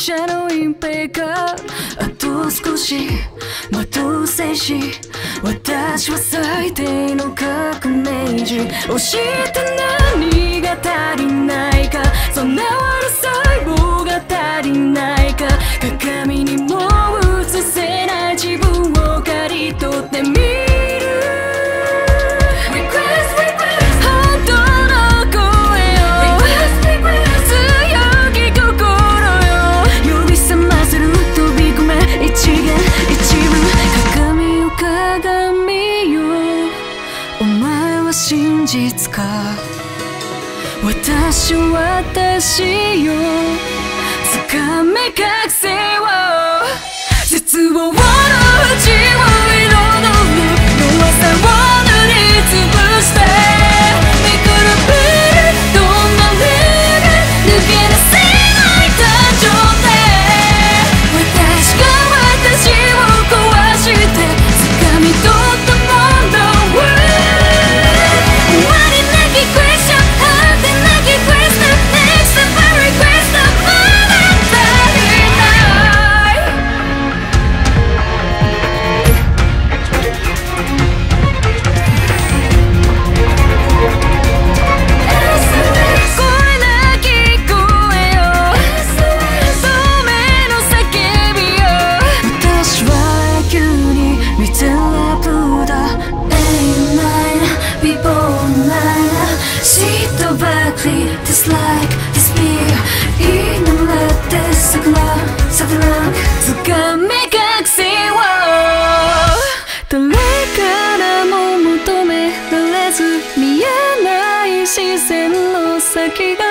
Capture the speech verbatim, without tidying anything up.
車の隠蔽があと少し待とう静止。私は最低の革命児。教えて何が足りないか、そんな悪細胞が足りないか。鏡にも映せない自分を刈り取ってみる。真実か、私は私よ。掴め覚醒を、絶望の淵を彩る弱さを塗りつぶして、めくるぶるどんな目が抜け出せない誕生で、私が私を壊して掴み取ったものをThis like despair 祈って桜咲く掴め覚醒を、誰からも求められず見えない視線の先が